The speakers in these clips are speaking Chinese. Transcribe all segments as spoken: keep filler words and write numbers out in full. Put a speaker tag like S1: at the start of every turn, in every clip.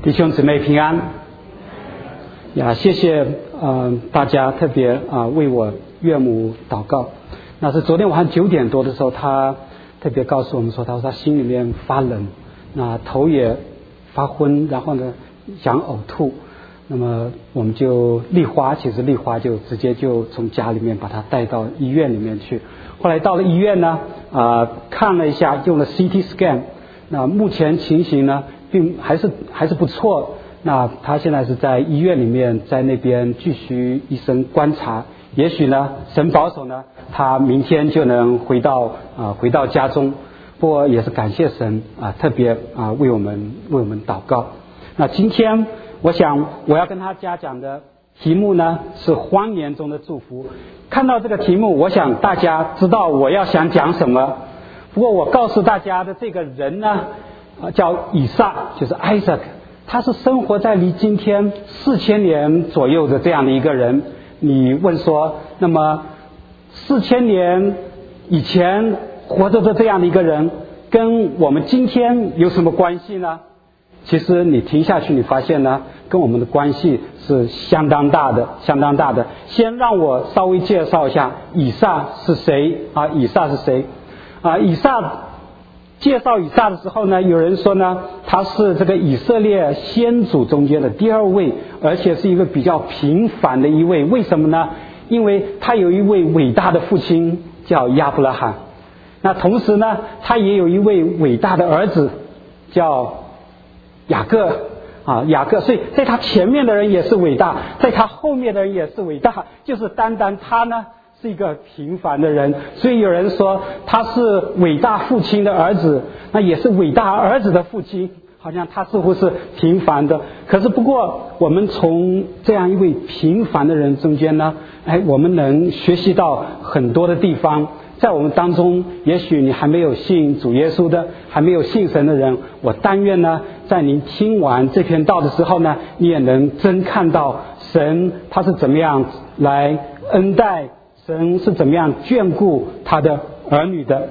S1: 弟兄姊妹平安呀！谢谢呃大家特别啊、呃、为我岳母祷告。那是昨天晚上九点多的时候，他特别告诉我们说，他说他心里面发冷，那头也发昏，然后呢想呕吐。那么我们就丽花，其实丽花就直接就从家里面把他带到医院里面去。后来到了医院呢，啊、呃、看了一下，用了 C T scan， 那目前情形呢并还是还是不错。那他现在是在医院里面，在那边继续医生观察，也许呢神保守呢，他明天就能回到啊、呃、回到家中。不过也是感谢神啊、呃，特别啊、呃、为我们为我们祷告。那今天我想我要跟大家讲的题目呢是荒年中的祝福。看到这个题目，我想大家知道我要想讲什么。不过我告诉大家的这个人呢，呃、叫以撒，就是 Isaac， 他是生活在离今天四千年左右的这样的一个人。你问说，那么四千年以前活着的这样的一个人，跟我们今天有什么关系呢？其实你听下去，你发现呢，跟我们的关系是相当大的，相当大的。先让我稍微介绍一下以撒是谁啊？以撒是谁啊？以撒介绍以撒的时候呢，有人说呢，他是这个以色列先祖中间的第二位，而且是一个比较平凡的一位。为什么呢？因为他有一位伟大的父亲叫亚伯拉罕，那同时呢，他也有一位伟大的儿子叫雅各啊，雅各，所以在他前面的人也是伟大，在他后面的人也是伟大，就是单单他呢是一个平凡的人。所以有人说他是伟大父亲的儿子，那也是伟大儿子的父亲，好像他似乎是平凡的。可是不过我们从这样一位平凡的人中间呢，哎，我们能学习到很多的地方。在我们当中，也许你还没有信主耶稣的，还没有信神的人，我但愿呢，在您听完这篇道的时候呢，你也能真看到神他是怎么样来恩待，神是怎么样眷顾他的儿女的。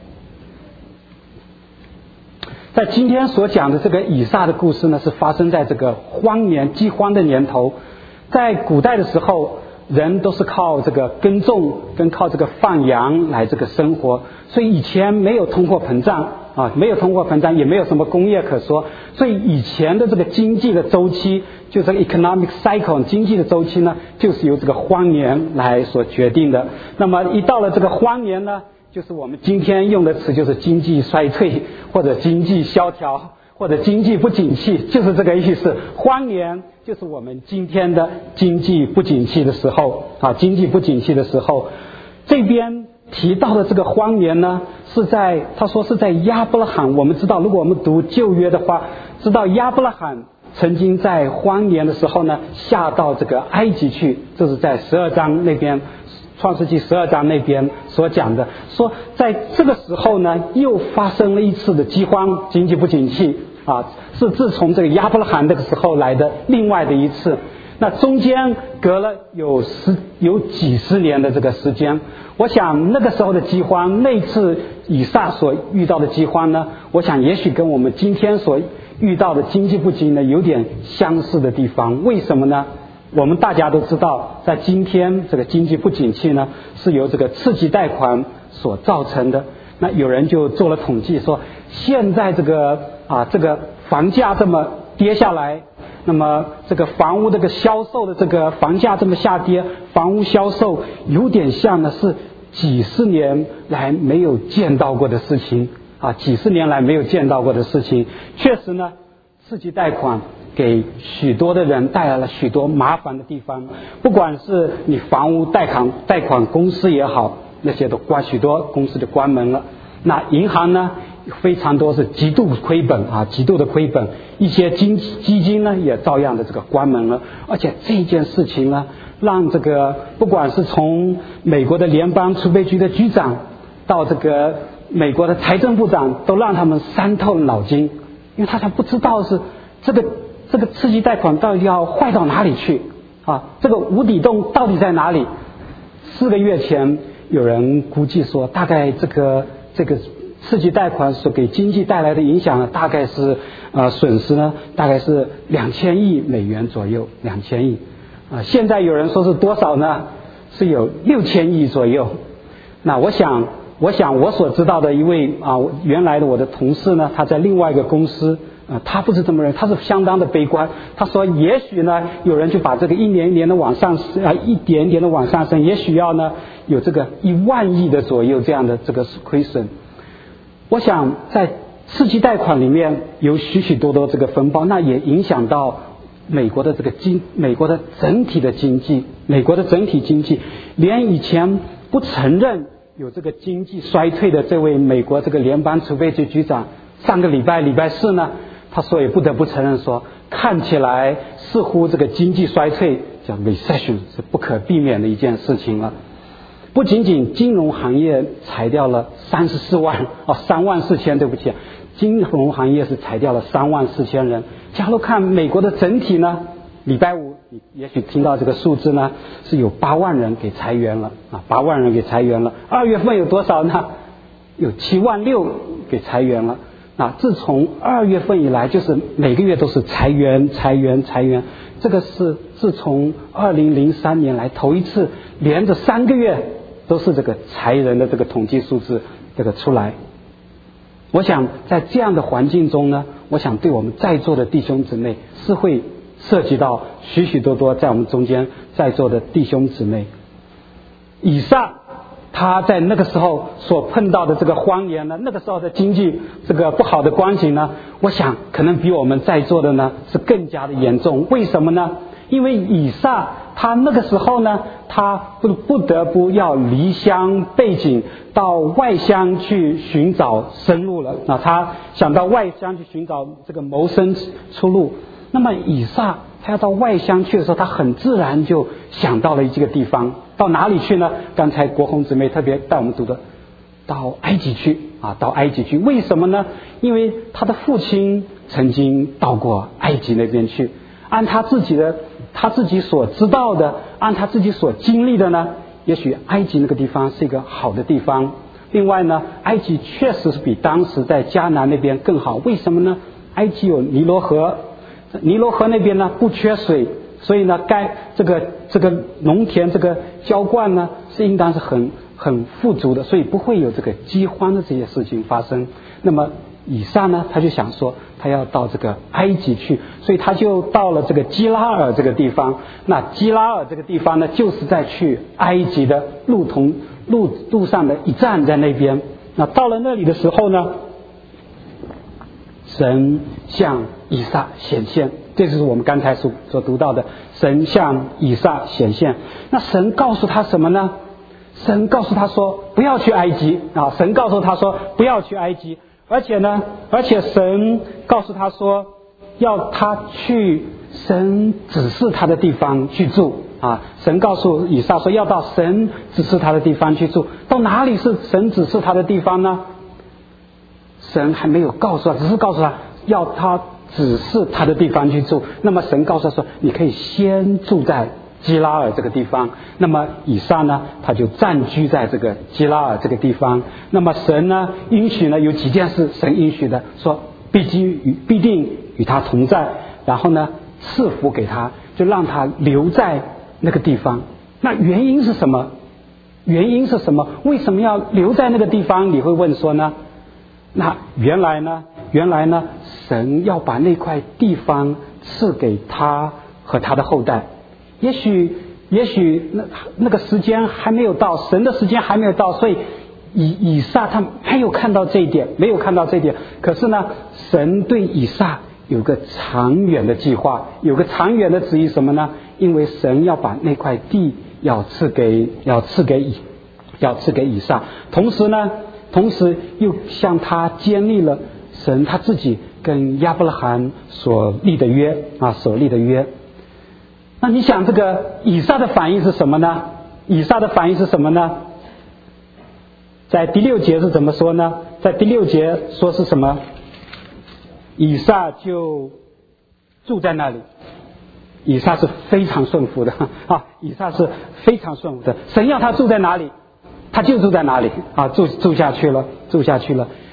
S1: 在今天所讲的这个以撒的故事呢，是发生在这个荒年饥荒的年头。在古代的时候，人都是靠这个耕种跟靠这个放羊来这个生活，所以以前没有通货膨胀啊，没有通货膨胀，也没有什么工业可说，所以以前的这个经济的周期，就这个 economic cycle 经济的周期呢，就是由这个荒年来所决定的。那么一到了这个荒年呢，就是我们今天用的词，就是经济衰退或者经济萧条或者经济不景气，就是这个意思。荒年就是我们今天的经济不景气的时候啊，经济不景气的时候。这边提到的这个荒年呢，是在他说是在亚伯拉罕。我们知道，如果我们读旧约的话，知道亚伯拉罕曾经在荒年的时候呢，下到这个埃及去，这是在十二章那边，创世纪十二章那边所讲的，说在这个时候呢，又发生了一次的饥荒，经济不景气啊，是自从这个亚伯拉罕那个时候来的另外的一次。那中间隔了有十有几十年的这个时间，我想那个时候的饥荒，那次以撒所遇到的饥荒呢，我想也许跟我们今天所遇到的经济不景呢有点相似的地方。为什么呢？我们大家都知道，在今天这个经济不景气呢，是由这个刺激贷款所造成的。那有人就做了统计说，现在这个啊这个房价这么跌下来，那么这个房屋这个销售的这个房价这么下跌，房屋销售有点像呢是几十年来没有见到过的事情啊，几十年来没有见到过的事情。确实呢，刺激贷款给许多的人带来了许多麻烦的地方，不管是你房屋贷款贷款公司也好，那些都关许多公司就关门了。那银行呢，非常多是极度亏本啊，极度的亏本。一些基基金呢，也照样的这个关门了。而且这件事情呢，让这个不管是从美国的联邦储备局的局长到这个美国的财政部长，都让他们伤透了脑筋，因为他才不知道是这个这个刺激贷款到底要坏到哪里去啊？这个无底洞到底在哪里？四个月前，有人估计说，大概这个这个次级贷款所给经济带来的影响呢，大概是呃损失呢，大概是两千亿美元左右，两千亿啊、呃。现在有人说是多少呢？是有六千亿左右。那我想，我想我所知道的一位啊、呃，原来的我的同事呢，他在另外一个公司。呃，他不是这么认为，他是相当的悲观。他说，也许呢，有人就把这个一年一年的往上啊、呃，一点一点的往上升，也许要呢有这个一万亿的左右这样的这个亏损。我想在次级贷款里面有许许多多这个分包，那也影响到美国的这个经，美国的整体的经济，美国的整体经济，连以前不承认有这个经济衰退的这位美国这个联邦储备局局长，上个礼拜礼拜四呢。他说也不得不承认说，看起来似乎这个经济衰退叫 recession 是不可避免的一件事情了。不仅仅金融行业裁掉了三十四万哦，三万四千，对不起，金融行业是裁掉了三万四千人。假如看美国的整体呢，礼拜五你也许听到这个数字呢，是有八万人给裁员了啊，八万人给裁员了。二月份有多少呢？有七万六给裁员了。那自从二月份以来，就是每个月都是裁员、裁员、裁员。这个是自从二零零三年来头一次，连着三个月都是这个裁人的这个统计数字这个出来。我想在这样的环境中呢，我想对我们在座的弟兄姊妹是会涉及到许许多多在我们中间在座的弟兄姊妹。以上。他在那个时候所碰到的这个荒年呢，那个时候的经济这个不好的光景呢，我想可能比我们在座的呢是更加的严重。为什么呢？因为以撒他那个时候呢，他不不得不要离乡背井到外乡去寻找生路了。那他想到外乡去寻找这个谋生出路。那么以撒他要到外乡去的时候，他很自然就想到了这个地方。到哪里去呢？刚才国红姊妹特别带我们读的，到埃及去啊，到埃及去。为什么呢？因为他的父亲曾经到过埃及那边去，按他自己的他自己所知道的，按他自己所经历的呢，也许埃及那个地方是一个好的地方。另外呢，埃及确实是比当时在迦南那边更好。为什么呢？埃及有尼罗河，尼罗河那边呢不缺水。所以呢，该这个这个农田这个浇灌呢，是应当是很很富足的，所以不会有这个饥荒的这些事情发生。那么以撒呢，他就想说，他要到这个埃及去，所以他就到了这个基拉尔这个地方。那基拉尔这个地方呢，就是在去埃及的路途路路上的一站，在那边。那到了那里的时候呢，神向以撒显现。这就是我们刚才所所读到的，神向以撒显现。那神告诉他什么呢？神告诉他说不要去埃及啊！神告诉他说不要去埃及，而且呢，而且神告诉他说要他去神指示他的地方去住啊！神告诉以撒说要到神指示他的地方去住。到哪里是神指示他的地方呢？神还没有告诉他，只是告诉他要他指示他的地方去住。那么神告诉他说你可以先住在基拉尔这个地方。那么以撒呢，他就暂居在这个基拉尔这个地方。那么神呢允许呢有几件事，神允许的说必经与必定与他同在，然后呢赐福给他，就让他留在那个地方。那原因是什么？原因是什么？为什么要留在那个地方？你会问说呢？那原来呢原来呢神要把那块地方赐给他和他的后代。也许也许那那个时间还没有到，神的时间还没有到，所以以以撒他没有看到这一点，没有看到这一点。可是呢，神对以撒有个长远的计划，有个长远的旨意，什么呢？因为神要把那块地要赐给要赐给以要赐给以撒，同时呢同时又向他建立了神他自己跟亚伯拉罕所立的约啊，所立的约。那你想这个以撒的反应是什么呢？以撒的反应是什么呢？在第六节是怎么说呢？在第六节说是什么？以撒就住在那里。以撒是非常顺服的啊，以撒是非常顺服的。神要他住在哪里，他就住在哪里啊，住住下去了，住下去了。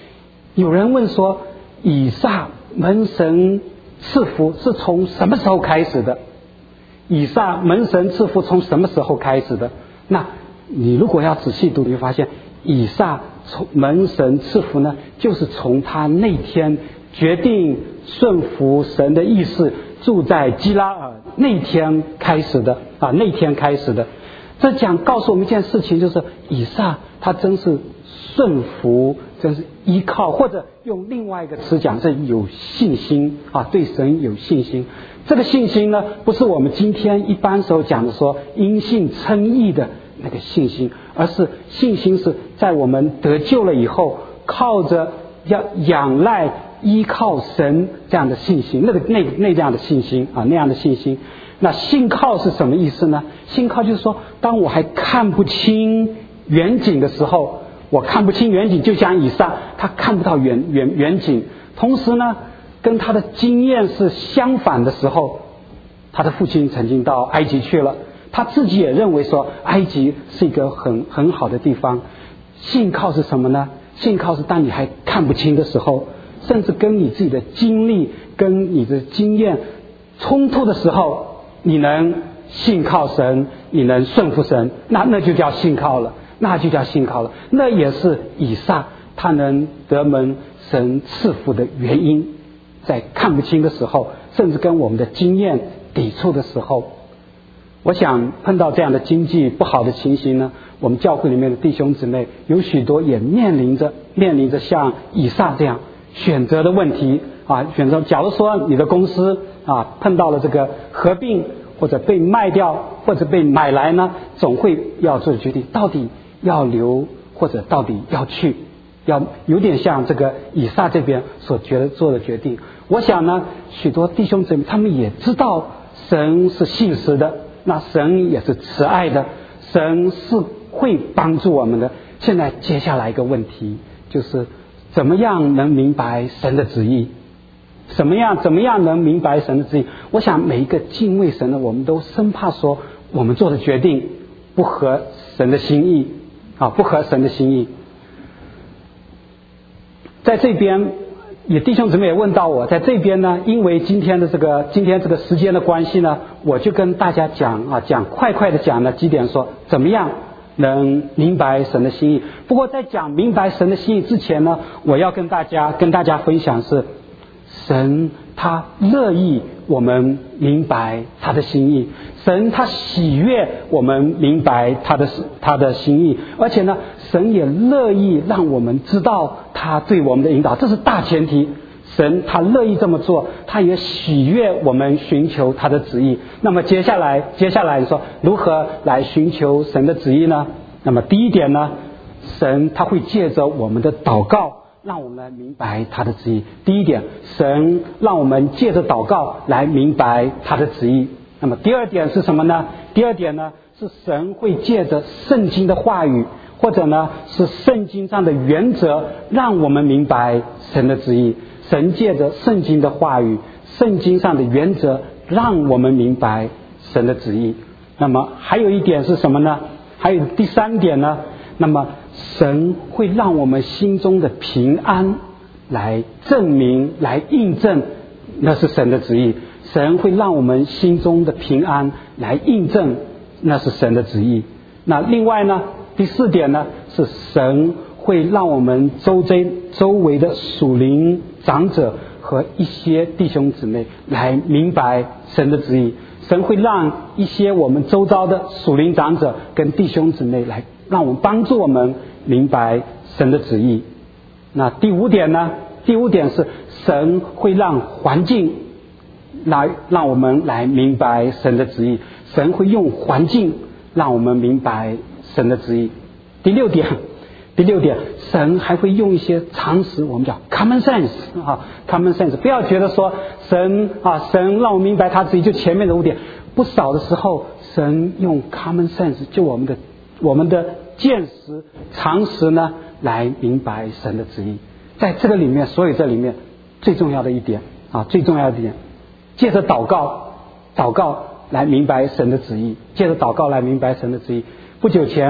S1: 有人问说，以撒蒙神赐福是从什么时候开始的？以撒蒙神赐福从什么时候开始的？那你如果要仔细读，你会发现以撒从蒙神赐福呢，就是从他那天决定顺服神的意思，住在基拉尔那天开始的啊，那天开始的。这讲告诉我们一件事情，就是以撒他真是顺服，真是依靠，或者用另外一个词讲，是有信心啊，对神有信心。这个信心呢，不是我们今天一般时候讲的说因信称义的那个信心，而是信心是在我们得救了以后，靠着要仰赖依靠神这样的信心，那个那那样的信心啊，那样的信心。那信靠是什么意思呢？信靠就是说，当我还看不清远景的时候，我看不清远景，就像以撒，他看不到远远远景，同时呢，跟他的经验是相反的时候，他的父亲曾经到埃及去了，他自己也认为说埃及是一个很很好的地方。信靠是什么呢？信靠是当你还看不清的时候，甚至跟你自己的经历跟你的经验冲突的时候，你能信靠神，你能顺服神，那那就叫信靠了，那就叫信靠了。那也是以撒他能得蒙神赐福的原因，在看不清的时候，甚至跟我们的经验抵触的时候。我想碰到这样的经济不好的情形呢，我们教会里面的弟兄姊妹有许多也面临着面临着像以撒这样选择的问题啊，选择假如说你的公司啊碰到了这个合并或者被卖掉或者被买来呢，总会要做决定，到底要留或者到底要去，要有点像这个以撒这边所觉得做的决定。我想呢，许多弟兄姊妹他们也知道神是信实的，那神也是慈爱的，神是会帮助我们的。现在接下来一个问题就是怎么样能明白神的旨意，怎么样怎么样能明白神的旨意。我想每一个敬畏神的，我们都生怕说我们做的决定不合神的心意啊，不合神的心意。在这边也弟兄姊妹也问到我，在这边呢，因为今天的这个今天这个时间的关系呢，我就跟大家讲啊，讲快快的讲了几点，说怎么样能明白神的心意。不过在讲明白神的心意之前呢，我要跟大家跟大家分享是，神他乐意我们明白他的心意，神他喜悦我们明白他的他的心意，而且呢，神也乐意让我们知道他对我们的引导，这是大前提。神他乐意这么做，他也喜悦我们寻求他的旨意。那么接下来接下来说如何来寻求神的旨意呢？那么第一点呢，神他会借着我们的祷告让我们来明白他的旨意。第一点，神让我们借着祷告来明白他的旨意。那么第二点是什么呢？第二点呢，是神会借着圣经的话语，或者呢是圣经上的原则，让我们明白神的旨意。神借着圣经的话语，圣经上的原则，让我们明白神的旨意。那么还有一点是什么呢？还有第三点呢，那么神会让我们心中的平安来证明来印证那是神的旨意。神会让我们心中的平安来印证那是神的旨意。那另外呢，第四点呢，是神会让我们周围周围的属灵长者和一些弟兄姊妹来明白神的旨意。神会让一些我们周遭的属灵长者跟弟兄姊妹来让我们帮助我们明白神的旨意。那第五点呢，第五点是神会让环境来让我们来明白神的旨意，神会用环境让我们明白神的旨意。第六点第六点，神还会用一些常识，我们叫 common sense 啊 common sense。 不要觉得说神啊神让我明白他自己就前面的五点，不少的时候神用 common sense 就我们的我们的见识常识呢来明白神的旨意。在这个里面，所以这里面最重要的一点啊最重要的一点，借着祷告祷告来明白神的旨意，借着祷告来明白神的旨意。不久前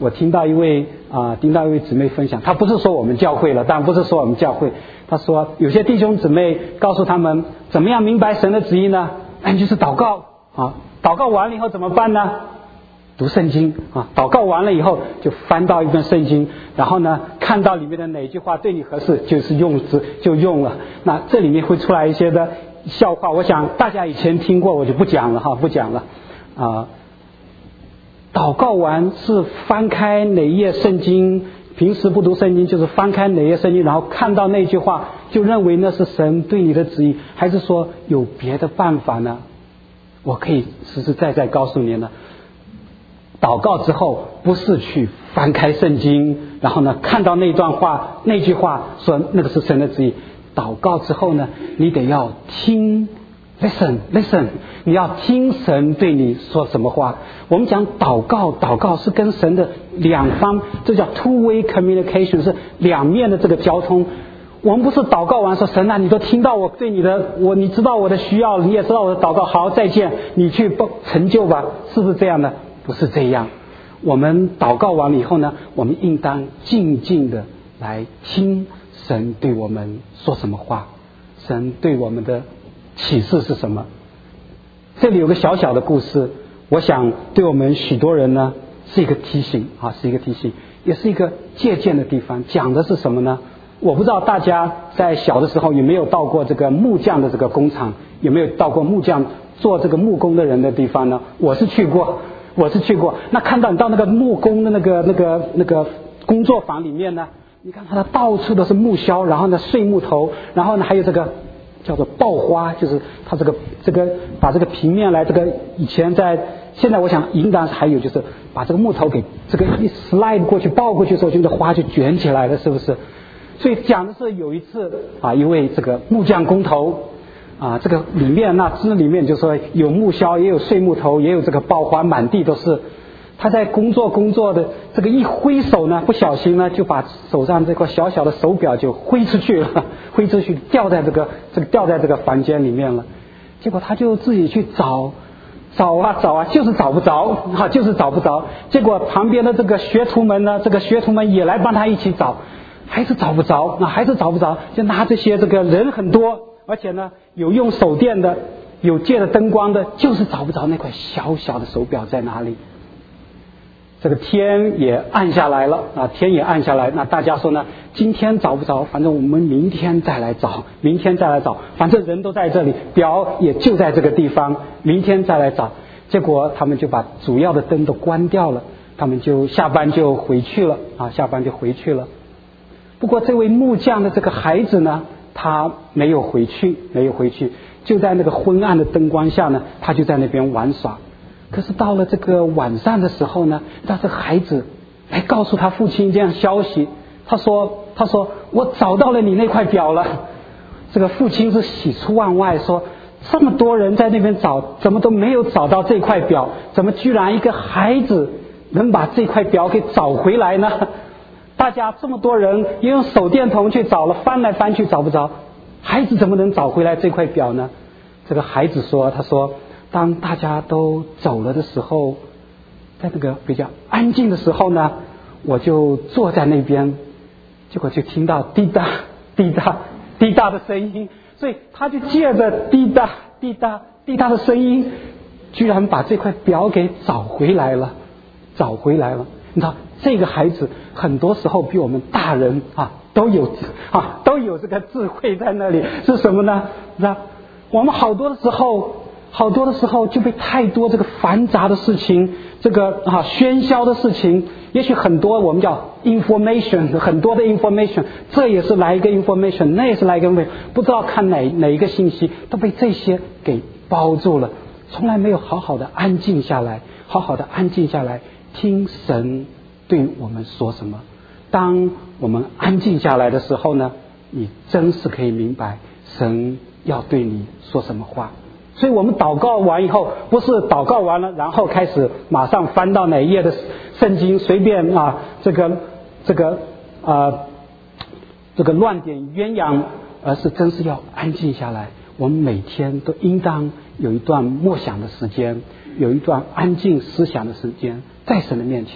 S1: 我听到一位啊、呃，听到一位姊妹分享，她不是说我们教会了，当然不是说我们教会，她说有些弟兄姊妹告诉他们怎么样明白神的旨意呢？那就是祷告啊，祷告完了以后怎么办呢？读圣经啊，祷告完了以后就翻到一本圣经，然后呢看到里面的哪句话对你合适，就是用字就用了。那这里面会出来一些的笑话，我想大家以前听过，我就不讲了哈，不讲了啊。祷告完是翻开哪一页圣经，平时不读圣经就是翻开哪页圣经，然后看到那句话就认为那是神对你的旨意，还是说有别的办法呢？我可以实实在在告诉你呢，祷告之后不是去翻开圣经，然后呢看到那段话那句话说那个是神的旨意，祷告之后呢你得要听 listen listen， 你要听神对你说什么话。我们讲祷告，祷告是跟神的两方，这叫 two way communication， 是两面的这个交通。我们不是祷告完说神啊，你都听到我对你的，我你知道我的需要，你也知道我的祷告，好再见，你去成就吧，是不是这样的？不是这样。我们祷告完了以后呢，我们应当静静的来听神对我们说什么话，神对我们的启示是什么。这里有个小小的故事，我想对我们许多人呢是一个提醒啊，是一个提醒，也是一个借鉴的地方。讲的是什么呢？我不知道大家在小的时候有没有到过这个木匠的这个工厂，有没有到过木匠做这个木工的人的地方呢？我是去过，我是去过。那看到你到那个木工的那个那个那个工作坊里面呢，你看它的到处都是木销，然后呢碎木头，然后呢还有这个叫做爆花，就是它这个这个把这个平面来这个以前在现在我想应当还有就是把这个木头给这个一 slide 过去抱过去的时候，就这花就卷起来了，是不是？所以讲的是有一次啊，一位这个木匠工头啊，这个里面那枝里面就说有木销，也有碎木头，也有这个爆花，满地都是。他在工作工作的这个一挥手呢，不小心呢就把手上这块小小的手表就挥出去了，挥出去掉在这个这个掉在这个房间里面了。结果他就自己去找找啊找啊，就是找不着啊，就是找不着。结果旁边的这个学徒们呢，这个学徒们也来帮他一起找。还是找不着，那还是找不着，就拿这些这个人很多，而且呢有用手电的，有借着灯光的，就是找不着那块小小的手表在哪里。这个天也暗下来了啊，天也暗下来，那大家说呢，今天找不着，反正我们明天再来找，明天再来找，反正人都在这里，表也就在这个地方，明天再来找。结果他们就把主要的灯都关掉了，他们就下班就回去了啊，下班就回去了。不过这位木匠的这个孩子呢，他没有回去，没有回去，就在那个昏暗的灯光下呢，他就在那边玩耍。可是到了这个晚上的时候呢，他这个孩子来告诉他父亲这样消息，他说他说我找到了你那块表了。这个父亲是喜出望外，说这么多人在那边找，怎么都没有找到这块表，怎么居然一个孩子能把这块表给找回来呢？大家这么多人也用手电筒去找了，翻来翻去找不着，孩子怎么能找回来这块表呢？这个孩子说，他说当大家都走了的时候，在那个比较安静的时候呢，我就坐在那边，结果就听到滴答滴答滴答的声音，所以他就借着滴答滴答滴答的声音，居然把这块表给找回来了，找回来了。你知道这个孩子很多时候比我们大人啊都有啊都有这个智慧在那里，是什么呢？那我们好多的时候好多的时候就被太多这个繁杂的事情，这个啊喧嚣的事情，也许很多我们叫 information， 很多的 information， 这也是来一个 information， 那也是来一个 information， 不知道看哪哪一个信息都被这些给包住了，从来没有好好的安静下来，好好的安静下来听神对我们说什么。当我们安静下来的时候呢，你真是可以明白神要对你说什么话。所以我们祷告完以后，不是祷告完了然后开始马上翻到哪一页的圣经随便啊这个这个啊这个乱点鸳鸯，而是真是要安静下来。我们每天都应当有一段默想的时间，有一段安静思想的时间，在神的面前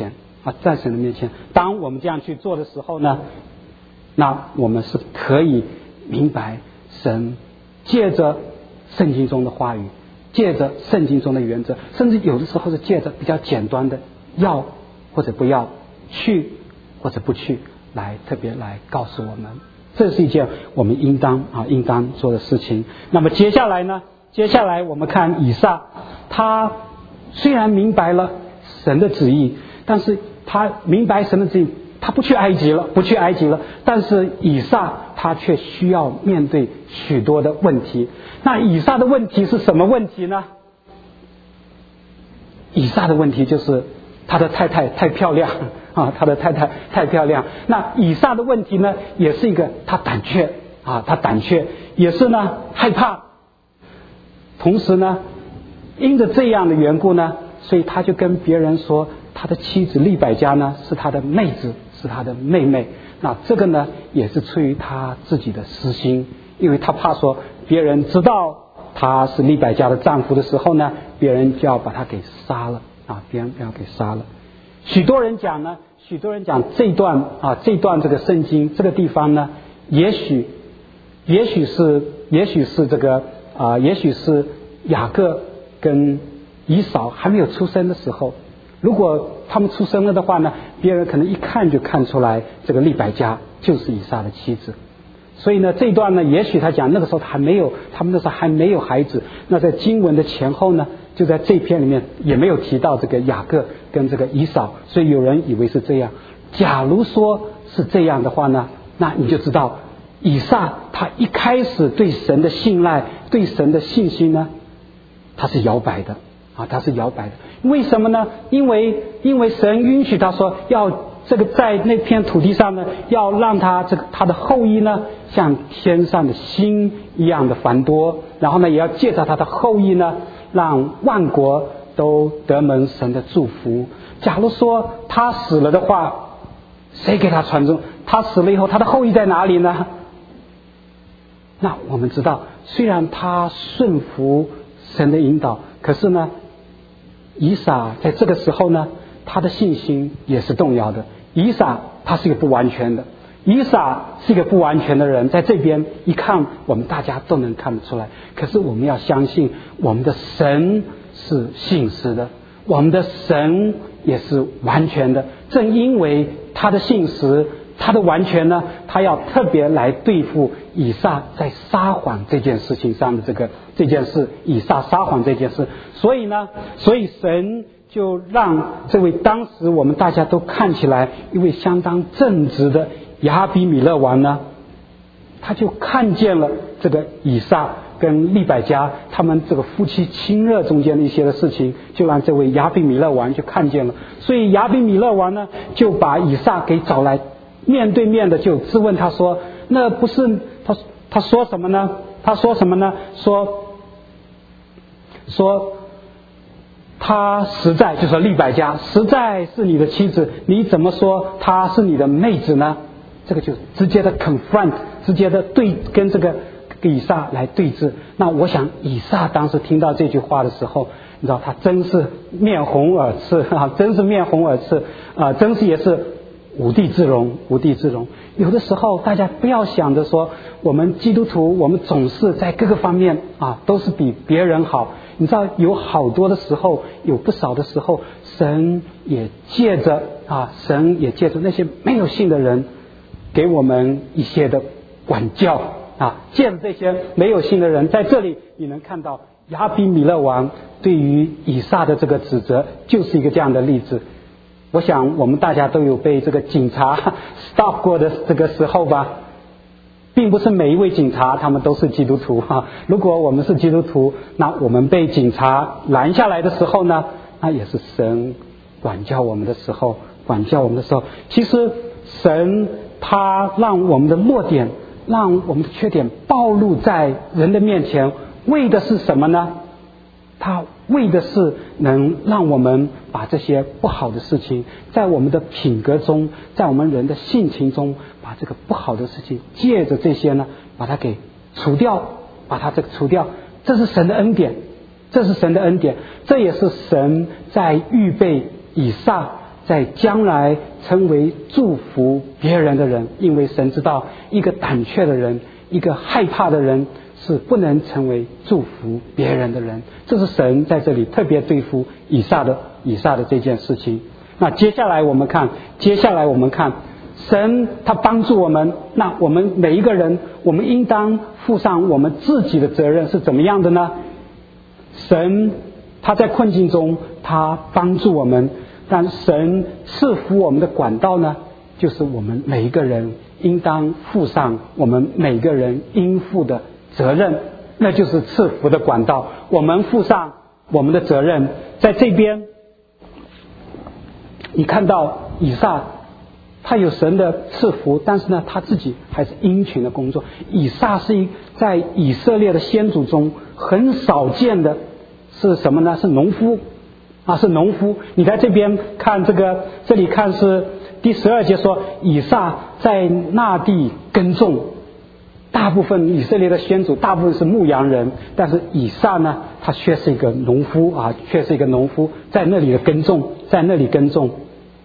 S1: 啊，在神的面前。当我们这样去做的时候呢，那我们是可以明白神借着圣经中的话语，借着圣经中的原则，甚至有的时候是借着比较简单的要或者不要，去或者不去，来特别来告诉我们，这是一件我们应当啊应当做的事情。那么接下来呢？接下来我们看以撒，他虽然明白了神的旨意，但是他明白神的旨意，他不去埃及了，不去埃及了。但是以撒他却需要面对许多的问题。那以撒的问题是什么问题呢？以撒的问题就是他的太太太漂亮啊，他的太太太漂亮。那以撒的问题呢，也是一个他胆怯啊，他胆怯，也是呢害怕。同时呢，因着这样的缘故呢，所以他就跟别人说，他的妻子利百加呢是他的妹子，是他的妹妹。那这个呢，也是出于他自己的私心，因为他怕说别人知道他是利百加的丈夫的时候呢，别人就要把他给杀了啊，别人要给杀了。许多人讲呢，许多人讲这段啊，这段这个圣经这个地方呢，也许，也许是，也许是这个啊，也许是雅各跟以扫还没有出生的时候，如果他们出生了的话呢，别人可能一看就看出来这个利百加就是以撒的妻子。所以呢，这一段呢，也许他讲那个时候他还没有，他们那时候还没有孩子。那在经文的前后呢，就在这篇里面也没有提到这个雅各跟这个以扫，所以有人以为是这样。假如说是这样的话呢，那你就知道以撒他一开始对神的信赖、对神的信心呢，他是摇摆的啊，他是摇摆的。为什么呢？因为因为神允许他说要这个在那片土地上呢，要让他这个他的后裔呢，像天上的星一样的繁多，然后呢，也要借着他的后裔呢，让万国都得蒙神的祝福。假如说他死了的话，谁给他传宗？他死了以后，他的后裔在哪里呢？那我们知道，虽然他顺服神的引导，可是呢，以撒在这个时候呢，他的信心也是动摇的。以撒他是一个不完全的，以撒是一个不完全的人，在这边一看，我们大家都能看得出来。可是我们要相信，我们的神是信实的，我们的神也是完全的。正因为他的信实，他的完全呢，他要特别来对付以撒在撒谎这件事情上的这个这件事，以撒撒谎这件事。所以呢，所以神就让这位当时我们大家都看起来一位相当正直的亚比米勒王呢，他就看见了这个以撒跟利百加他们这个夫妻亲热中间的一些的事情，就让这位亚比米勒王就看见了。所以亚比米勒王呢，就把以撒给找来，面对面的就质问他说，那不是他他说什么呢？他说什么呢？说说他实在就是说利百加实在是你的妻子，你怎么说她是你的妹子呢？这个就直接的 confront， 直接的对跟这个以撒来对峙。那我想以撒当时听到这句话的时候，你知道他真是面红耳赤啊，真是面红耳赤啊，真是也是无地自容，无地自容。有的时候大家不要想着说我们基督徒我们总是在各个方面啊都是比别人好。你知道有好多的时候，有不少的时候，神也借着啊，神也借着那些没有信的人，给我们一些的管教啊。借着这些没有信的人，在这里你能看到亚比米勒王对于以撒的这个指责，就是一个这样的例子。我想我们大家都有被这个警察 stop 过的这个时候吧。并不是每一位警察他们都是基督徒哈、啊。如果我们是基督徒，那我们被警察拦下来的时候呢，那也是神管教我们的时候，管教我们的时候。其实神他让我们的弱点，让我们的缺点暴露在人的面前，为的是什么呢？他为的是能让我们把这些不好的事情，在我们的品格中，在我们人的性情中，把这个不好的事情借着这些呢，把它给除掉，把它这个除掉。这是神的恩典，这是神的恩典，这也是神在预备以撒在将来成为祝福别人的人，因为神知道一个胆怯的人，一个害怕的人是不能成为祝福别人的人。这是神在这里特别对付以撒的以撒的这件事情。那接下来我们看接下来我们看神他帮助我们，那我们每一个人我们应当负上我们自己的责任是怎么样的呢？神他在困境中他帮助我们，但神赐福我们的管道呢，就是我们每一个人应当负上我们每个人应负的责任，那就是赐福的管道。我们负上我们的责任。在这边你看到以撒他有神的赐福，但是呢他自己还是殷勤的工作。以撒是一在以色列的先祖中很少见的是什么呢？是农夫啊，是农夫。你在这边看这个，这里看是第十二节说，以撒在那地耕种。大部分以色列的先祖大部分是牧羊人，但是以撒呢，他却是一个农夫啊，却是一个农夫，在那里的耕种，在那里耕种。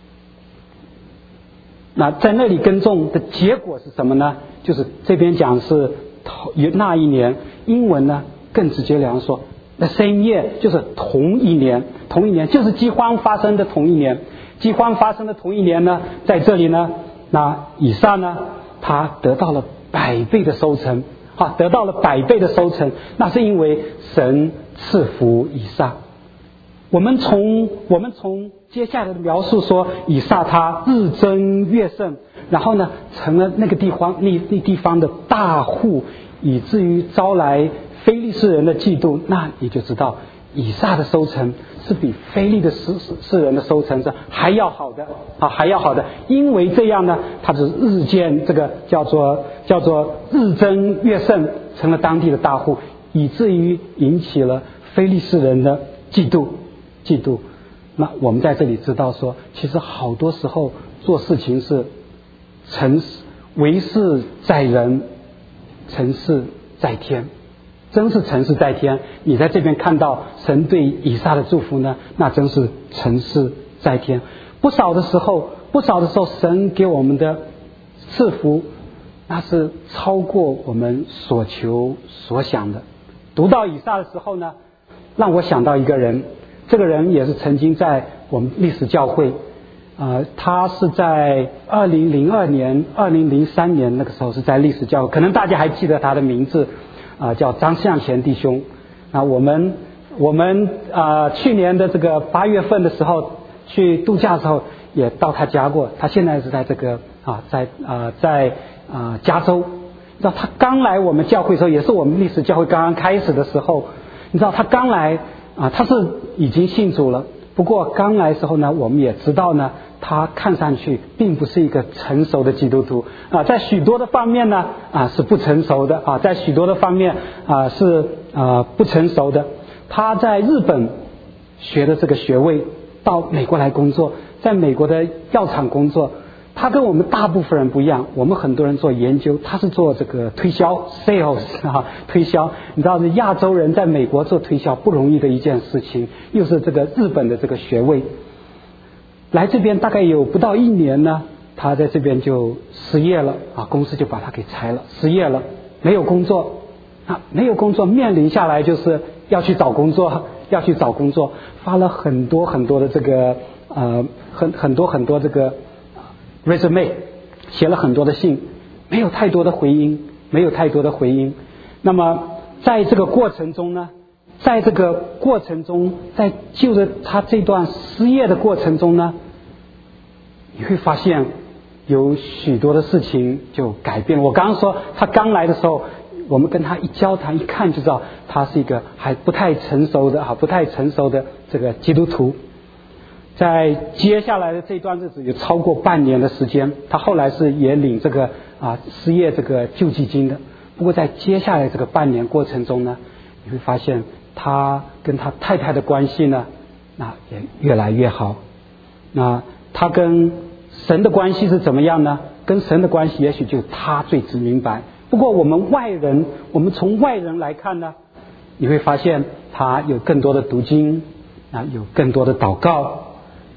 S1: 那在那里耕种的结果是什么呢？就是这边讲是那一年，英文呢更直接两说 the same year， 就是同一年，同一年就是饥荒发生的同一年。饥荒发生的同一年呢，在这里呢，那以撒呢，他得到了百倍的收成啊，得到了百倍的收成，那是因为神赐福以撒。我们从我们从接下来的描述说，以撒他日增月盛，然后呢成了那个地方那那地方的大户，以至于招来非利士人的嫉妒。那你就知道以撒的收成是比非利的士士人的收成是还要好的啊，还要好的。因为这样呢，他是日渐这个叫做叫做日增月盛，成了当地的大户，以至于引起了非利士人的嫉妒。嫉妒。那我们在这里知道说，其实好多时候做事情是成事为事在人，成事在天，真是成事在天。你在这边看到神对以撒的祝福呢，那真是成事在天。不少的时候不少的时候神给我们的赐福那是超过我们所求所想的。读到以撒的时候呢，让我想到一个人，这个人也是曾经在我们历史教会，呃，他是在二零零二年、二零零三年那个时候是在历史教会，可能大家还记得他的名字，啊、呃，叫张向前弟兄。啊，我们我们啊、呃、去年的这个八月份的时候去度假的时候也到他家过，他现在是在这个啊在啊、呃、在啊、呃、加州。你知道他刚来我们教会的时候，也是我们历史教会刚刚开始的时候，你知道他刚来。啊，他是已经信主了，不过刚来的时候呢，我们也知道呢，他看上去并不是一个成熟的基督徒啊，在许多的方面呢啊是不成熟的啊，在许多的方面啊是啊不成熟的。他在日本学的这个学位，到美国来工作，在美国的药厂工作。他跟我们大部分人不一样，我们很多人做研究，他是做这个推销 sales 啊，推销。你知道，亚洲人在美国做推销不容易的一件事情，又是这个日本的这个学位。来这边大概有不到一年呢，他在这边就失业了啊，公司就把他给裁了，失业了，没有工作啊，没有工作，面临下来就是要去找工作，要去找工作，发了很多很多的这个呃很很多很多这个resume， 写了很多的信，没有太多的回音，没有太多的回音。那么在这个过程中呢，在这个过程中，在就着他这段失业的过程中呢，你会发现有许多的事情就改变了。我刚刚说他刚来的时候，我们跟他一交谈，一看就知道他是一个还不太成熟的啊，不太成熟的这个基督徒。在接下来的这段日子有超过半年的时间，他后来是也领这个啊失业这个救济金的。不过在接下来这个半年过程中呢，你会发现他跟他太太的关系呢，那也越来越好。那他跟神的关系是怎么样呢？跟神的关系也许就他最知明白。不过我们外人，我们从外人来看呢，你会发现他有更多的读经啊，有更多的祷告。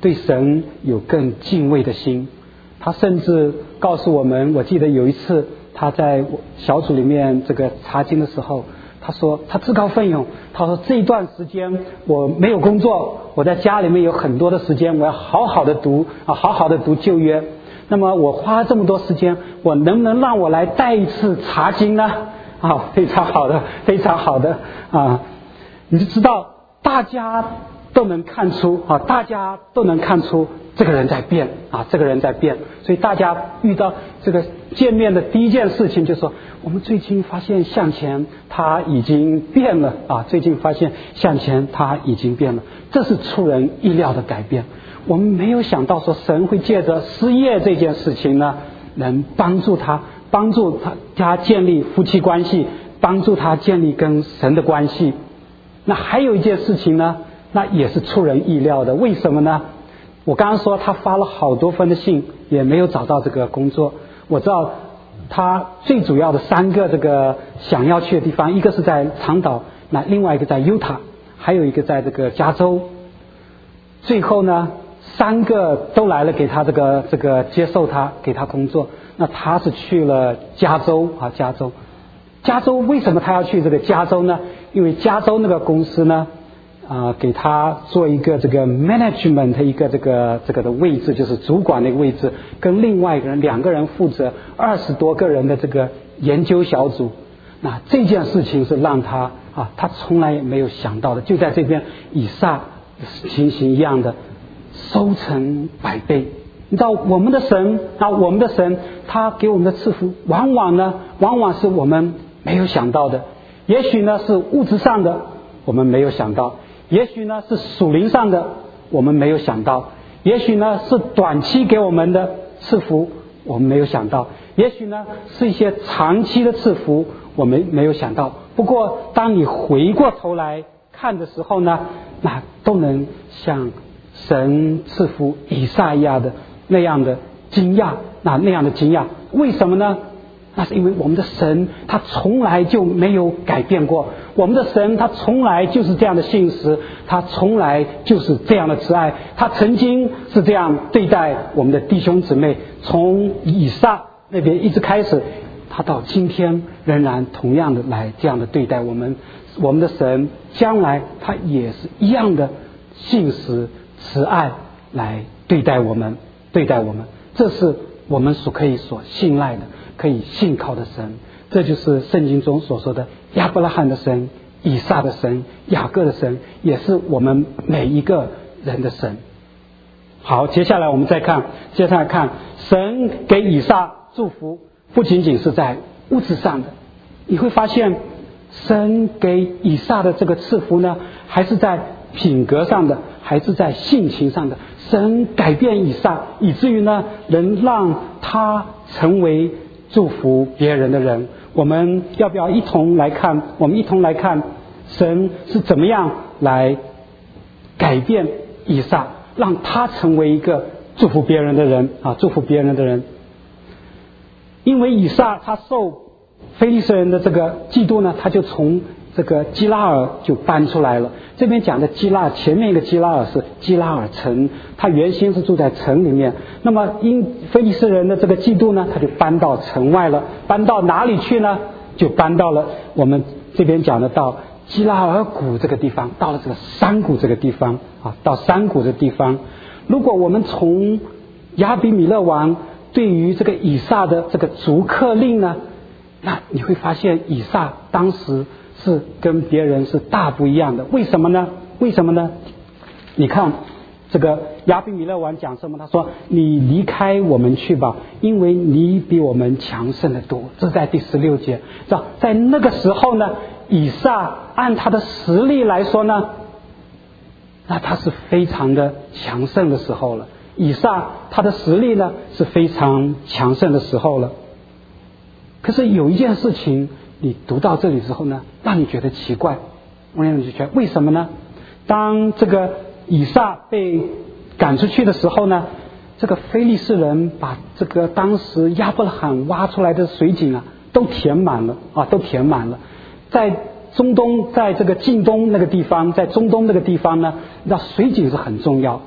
S1: 对神有更敬畏的心。他甚至告诉我们，我记得有一次他在小组里面这个查经的时候，他说他自告奋勇，他说这一段时间我没有工作，我在家里面有很多的时间，我要好好的读啊，好好的读旧约。那么我花了这么多时间，我能不能让我来带一次查经呢？啊，非常好的，非常好的啊！你就知道大家都能看出啊，大家都能看出这个人在变啊，这个人在变。所以大家遇到这个见面的第一件事情就是说，我们最近发现向前他已经变了啊，最近发现向前他已经变了，这是出人意料的改变。我们没有想到说神会借着失业这件事情呢，能帮助他，帮助他他建立夫妻关系，帮助他建立跟神的关系。那还有一件事情呢，那也是出人意料的。为什么呢？我刚刚说他发了好多封的信，也没有找到这个工作。我知道他最主要的三个这个想要去的地方，一个是在长岛，那另外一个在犹他，还有一个在这个加州。最后呢，三个都来了给他这个这个接受他，给他工作。那他是去了加州啊，加州。加州为什么他要去这个加州呢？因为加州那个公司呢，啊、呃，给他做一个这个 management 一个这个这个的位置，就是主管的一个位置，跟另外一个人两个人负责二十多个人的这个研究小组。那这件事情是让他啊，他从来也没有想到的，就在这边以撒情形一样的收成百倍。你知道我们的神啊，我们的神他给我们的赐福，往往呢，往往是我们没有想到的。也许呢是物质上的，我们没有想到；也许呢是属灵上的，我们没有想到；也许呢是短期给我们的赐福，我们没有想到；也许呢是一些长期的赐福，我们没有想到。不过当你回过头来看的时候呢，那都能像神赐福以赛亚的那样的惊讶，那那样的惊讶。为什么呢？那是因为我们的神他从来就没有改变过，我们的神他从来就是这样的信实，他从来就是这样的慈爱，他曾经是这样对待我们的弟兄姊妹，从以撒那边一直开始，他到今天仍然同样的来这样的对待我们。我们的神将来他也是一样的信实慈爱来对待我们，对待我们，这是我们所可以所信赖的，可以信靠的神。这就是圣经中所说的亚伯拉罕的神、以撒的神、雅各的神，也是我们每一个人的神。好，接下来我们再看，接下来看神给以撒祝福，不仅仅是在物质上的，你会发现神给以撒的这个赐福呢，还是在品格上的，还是在性情上的。神改变以撒，以至于呢能让他成为祝福别人的人。我们要不要一同来看，我们一同来看神是怎么样来改变以撒，让他成为一个祝福别人的人啊，祝福别人的人。因为以撒他受非利士人的这个嫉妒呢，他就从这个基拉尔就搬出来了。这边讲的基拉尔，前面一个基拉尔是基拉尔城，他原先是住在城里面，那么因非利士人的这个嫉妒呢，他就搬到城外了。搬到哪里去呢？就搬到了我们这边讲的到基拉尔谷这个地方，到了这个山谷这个地方啊，到山谷这个地方。如果我们从亚比米勒王对于这个以撒的这个逐客令呢，那你会发现以撒当时是跟别人是大不一样的。为什么呢？为什么呢？你看这个亚比米勒王讲什么？他说你离开我们去吧，因为你比我们强盛的多。这是在第十六节。在那个时候呢，以撒按他的实力来说呢，那他是非常的强盛的时候了。以撒他的实力呢是非常强盛的时候了。可是有一件事情你读到这里之后呢，让你觉得奇怪，让你觉得为什么呢？当这个以撒被赶出去的时候呢，这个非利士人把这个当时亚伯拉罕挖出来的水井啊都填满了啊，都填满了。在中东，在这个近东那个地方，在中东那个地方呢，那水井是很重要，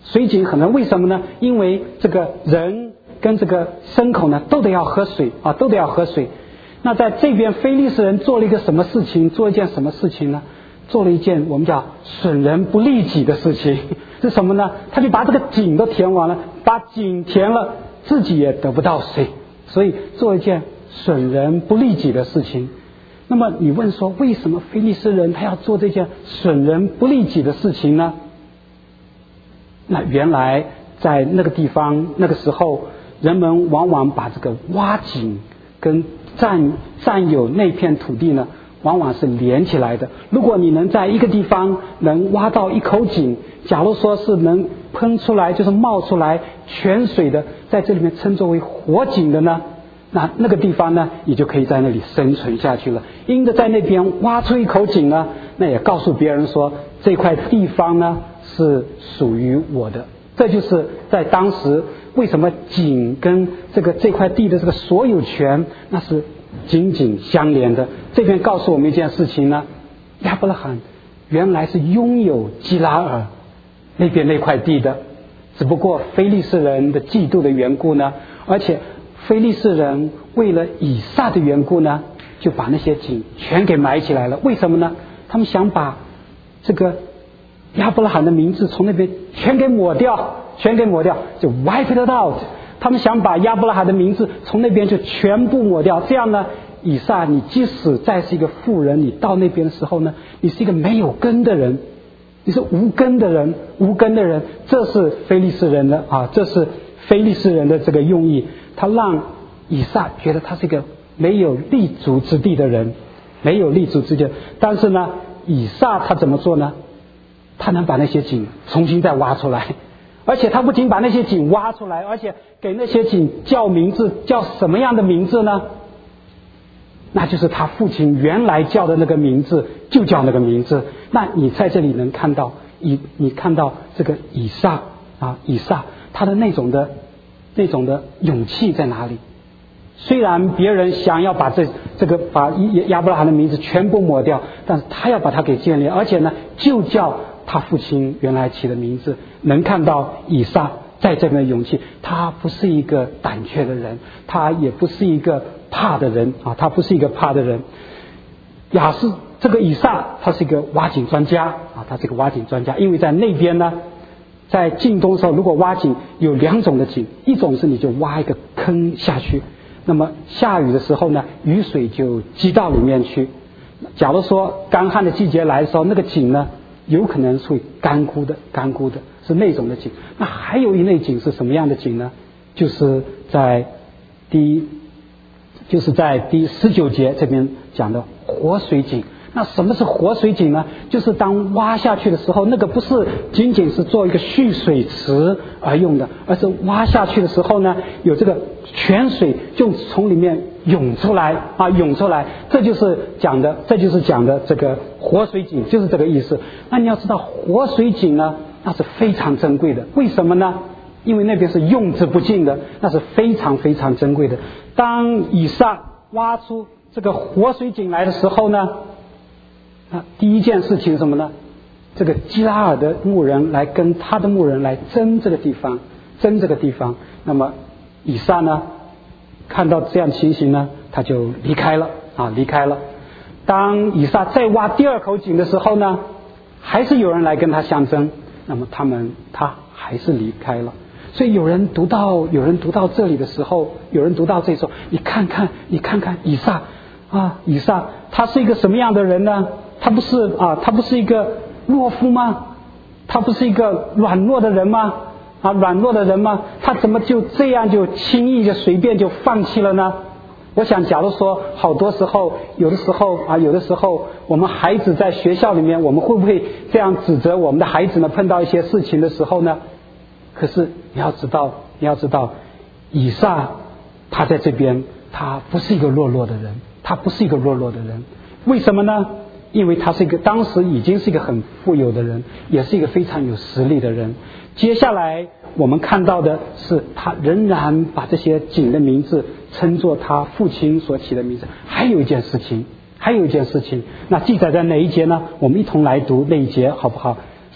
S1: 水井很难，为什么呢？因为这个人跟这个牲口呢都得要喝水啊，都得要喝水。那在这边非利士人做了一个什么事情？做一件什么事情呢？做了一件我们叫损人不利己的事情。是什么呢？他就把这个井都填完了，把井填了，自己也得不到水，所以做一件损人不利己的事情。那么你问说，为什么非利士人他要做这件损人不利己的事情呢？那原来在那个地方那个时候，人们往往把这个挖井跟占占有那片土地呢往往是连起来的。如果你能在一个地方能挖到一口井，假如说是能喷出来就是冒出来泉水的，在这里面称作为活井的呢，那那个地方呢你就可以在那里生存下去了。因着在那边挖出一口井呢，那也告诉别人说这块地方呢是属于我的。这就是在当时为什么井跟这个这块地的这个所有权那是紧紧相连的。这边告诉我们一件事情呢，亚伯拉罕原来是拥有基拉尔那边那块地的，只不过非利士人的嫉妒的缘故呢，而且非利士人为了以撒的缘故呢，就把那些井全给埋起来了。为什么呢？他们想把这个亚伯拉罕的名字从那边全给抹掉，全给抹掉，就 wipe it out。他们想把亚伯拉罕的名字从那边就全部抹掉，这样呢，以撒你即使再是一个富人，你到那边的时候呢，你是一个没有根的人，你是无根的人，无根的人。这是非利士人的啊，这是非利士人的这个用意。他让以撒觉得他是一个没有立足之地的人，没有立足之地。但是呢，以撒他怎么做呢？他能把那些井重新再挖出来，而且他不仅把那些井挖出来，而且给那些井叫名字，叫什么样的名字呢？那就是他父亲原来叫的那个名字，就叫那个名字。那你在这里能看到，以你看到这个以撒啊，以撒他的那种的那种的勇气在哪里？虽然别人想要把这这个把亚伯拉罕的名字全部抹掉，但是他要把它给建立，而且呢，就叫他父亲原来起的名字。能看到以撒在这边的勇气，他不是一个胆怯的人，他也不是一个怕的人啊，他不是一个怕的人。亚是这个以撒，他是一个挖井专家啊，他是一个挖井专家，因为在那边呢，在近东的时候，如果挖井有两种的井，一种是你就挖一个坑下去，那么下雨的时候呢，雨水就积到里面去。假如说干旱的季节来的时候，那个井呢有可能是会干枯的，干枯的是那种的井。那还有一类井是什么样的井呢？就是在第就是在第十九节这边讲的活水井。那什么是活水井呢？就是当挖下去的时候，那个不是仅仅是做一个蓄水池而用的，而是挖下去的时候呢，有这个泉水就从里面涌出来啊，涌出来。这就是讲的，这就是讲的这个活水井，就是这个意思。那你要知道，活水井呢，那是非常珍贵的。为什么呢？因为那边是用之不尽的，那是非常非常珍贵的。当以撒挖出这个活水井来的时候呢，那第一件事情是什么呢？这个基拉尔的牧人来跟他的牧人来争这个地方，争这个地方。那么以撒呢，看到这样情形呢，他就离开了啊，离开了。当以撒再挖第二口井的时候呢，还是有人来跟他相争，那么他们他还是离开了。所以有人读到有人读到这里的时候，有人读到这时候，你看看你看看以撒啊，以撒他是一个什么样的人呢？他不是啊，他不是一个懦夫吗？他不是一个软弱的人吗？啊，软弱的人吗？他怎么就这样就轻易就随便就放弃了呢？我想假如说好多时候有的时候啊，有的时候我们孩子在学校里面，我们会不会这样指责我们的孩子呢？碰到一些事情的时候呢？可是你要知道你要知道以撒他在这边，他不是一个懦弱的人，他不是一个懦弱的人。为什么呢？因为他是一个当时已经是一个很富有的人，也是一个非常有实力的人。接下来我们看到的是他仍然把这些井的名字称作他父亲所起的名字。还有一件事情还有一件事情那记载在哪一节呢？我们一同来读那一节好不好？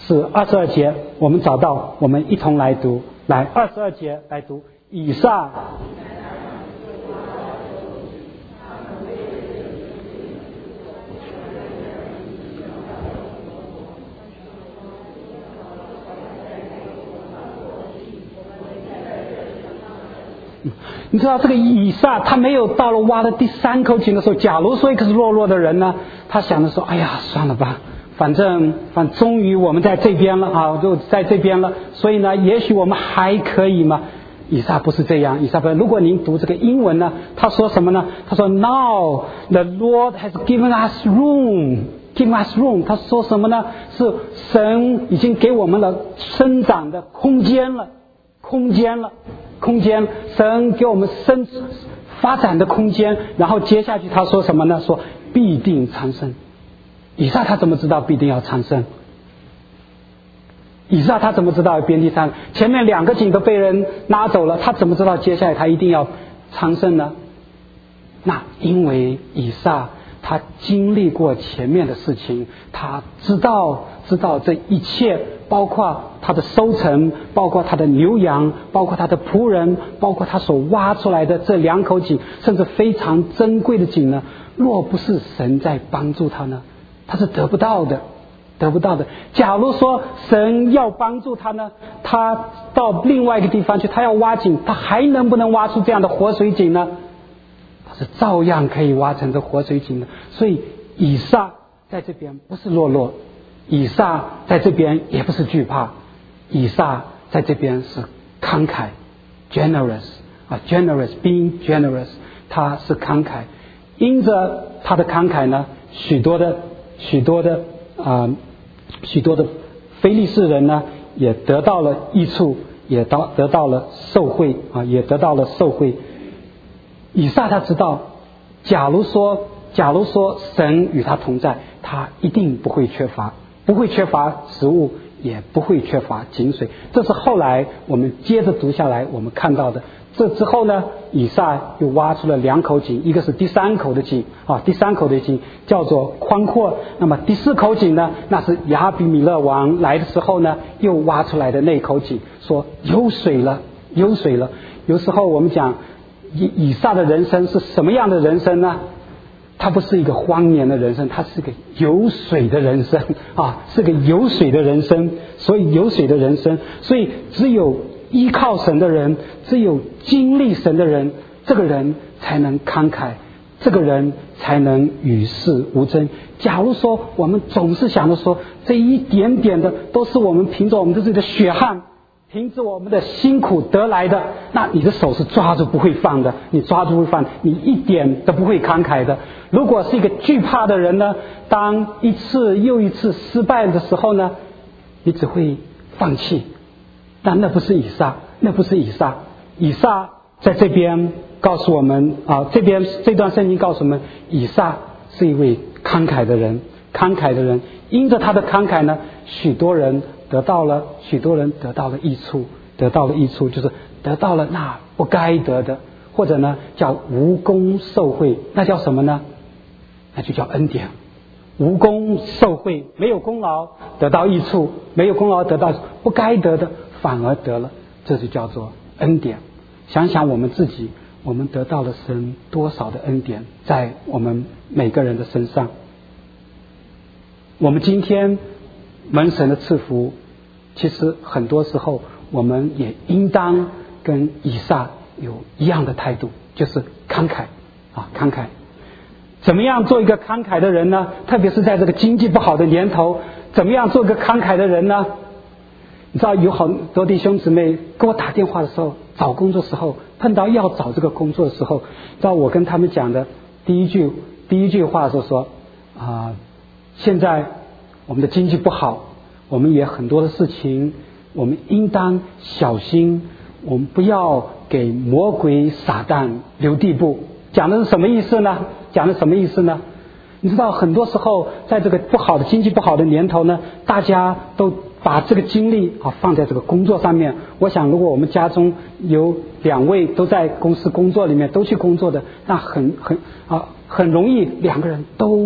S1: 是二十二节，我们找到，我们一同来读。来，二十二节来读。以撒你知道这个以撒他没有到了挖的第三口井的时候，假如说一个是弱弱的人呢，他想着说，哎呀算了吧，反正反正终于我们在这边了啊，就在这边了，所以呢也许我们还可以嘛。以撒不是这样，以撒不是。如果您读这个英文呢，他说什么呢？他说 Now the Lord has given us room Give us room， 他说什么呢？是神已经给我们了生长的空间了，空间了，空间，神给我们生发展的空间。然后接下去他说什么呢？说必定昌盛。以撒他怎么知道必定要昌盛？以撒他怎么知道边地昌？前面两个井都被人拿走了，他怎么知道接下来他一定要昌盛呢？那因为以撒他经历过前面的事情，他知道知道这一切，包括他的收成，包括他的牛羊，包括他的仆人，包括他所挖出来的这两口井，甚至非常珍贵的井呢，若不是神在帮助他呢，他是得不到的，得不到的。假如说神要帮助他呢，他到另外一个地方去，他要挖井，他还能不能挖出这样的活水井呢？是照样可以挖成这活水井的。所以以撒在这边不是懦弱，以撒在这边也不是惧怕，以撒在这边是慷慨 generous 啊 generous being generous， 他是慷慨。因着他的慷慨呢，许多的许多的啊、呃、许多的非利士人呢也得到了益处，也得得到了受惠啊，也得到了受惠。以撒他知道，假如说假如说神与他同在，他一定不会缺乏，不会缺乏食物，也不会缺乏井水。这是后来我们接着读下来我们看到的。这之后呢，以撒又挖出了两口井，一个是第三口的井啊，第三口的井叫做宽阔。那么第四口井呢，那是亚比米勒王来的时候呢，又挖出来的那口井，说有水了，有水了。有时候我们讲以以撒的人生是什么样的人生呢？他不是一个荒年的人生，他是个有水的人生啊，是个有水的人生。所以有水的人生，所以只有依靠神的人，只有经历神的人，这个人才能慷慨，这个人才能与世无争。假如说我们总是想着说这一点点的都是我们凭着我们自己的血汗，凭着我们的辛苦得来的，那你的手是抓住不会放的，你抓住不会放，你一点都不会慷慨的。如果是一个惧怕的人呢，当一次又一次失败的时候呢，你只会放弃。但那不是以撒，那不是以撒。以撒在这边告诉我们啊，这边这段圣经告诉我们，以撒是一位慷慨的人，慷慨的人，因着他的慷慨呢，许多人得到了，许多人得到了益处，得到了益处，就是得到了那不该得的，或者呢叫无功受惠，那叫什么呢？那就叫恩典。无功受惠，没有功劳得到益处，没有功劳得到不该得的反而得了，这就叫做恩典。想想我们自己，我们得到了神多少的恩典在我们每个人的身上。我们今天蒙神的赐福，其实很多时候我们也应当跟以撒有一样的态度，就是慷慨啊，慷慨。怎么样做一个慷慨的人呢？特别是在这个经济不好的年头，怎么样做个慷慨的人呢？你知道有好多弟兄姊妹给我打电话的时候，找工作时候碰到要找这个工作的时候，知道我跟他们讲的第一句第一句话是说啊、呃，现在我们的经济不好，我们也很多的事情，我们应当小心，我们不要给魔鬼撒旦留地步。讲的是什么意思呢？讲的什么意思呢？你知道很多时候在这个不好的经济不好的年头呢，大家都把这个精力啊放在这个工作上面。我想如果我们家中有两位都在公司工作里面都去工作的，那很很啊很容易两个人都